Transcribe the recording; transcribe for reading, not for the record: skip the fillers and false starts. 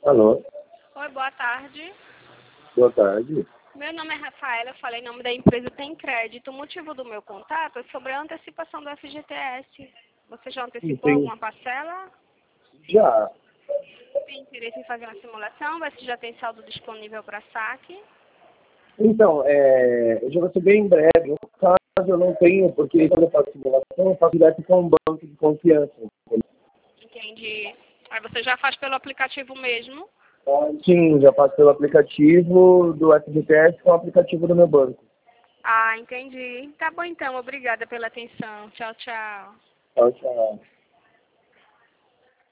Alô, Oi, boa tarde. boa tarde. Meu nome é Rafaela, eu falei em nome da empresa Tem Crédito. O motivo do meu contato é sobre a antecipação do FGTS. Você já antecipou Tem, alguma parcela? já. Tem interesse em fazer uma simulação? Ver se já tem saldo disponível para saque? Então, eu já vou ser bem breve. No caso, eu não tenho, porque quando eu faço simulação, eu faço direto com um banco de confiança. Entendi. Aí você já faz pelo aplicativo mesmo? Sim, já faço pelo aplicativo do FGTS com o aplicativo do meu banco. Ah, entendi. Tá bom então, obrigada pela atenção. Tchau, tchau. Tchau, tchau.